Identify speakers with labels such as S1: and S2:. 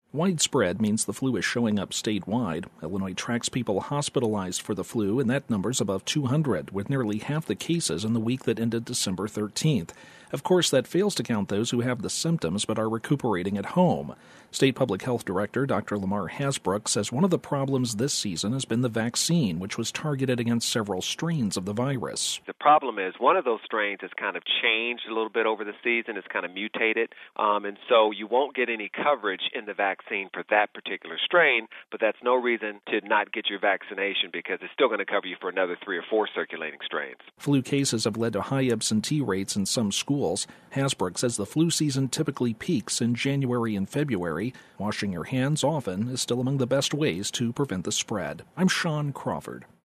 S1: Widespread means the flu is showing up statewide. Illinois tracks people hospitalized for the flu, and that number's above 200, with nearly half the cases in the week that ended December 13th. Of course, that fails to count those who have the symptoms but are recuperating at home. State Public Health Director Dr. Lamar Hasbrouck says one of the problems this season has been the vaccine, which was targeted against several strains of the virus.
S2: The problem is one of those strains has kind of changed a little bit over the season. It's kind of mutated, and so you won't get any coverage in the vaccine for that particular strain, but that's no reason to not get your vaccination because it's still going to cover you for another 3 or 4 circulating strains.
S1: Flu cases have led to high absentee rates in some schools. Hasbrouck says the flu season typically peaks in January and February. Washing your hands often is still among the best ways to prevent the spread. I'm Sean Crawford.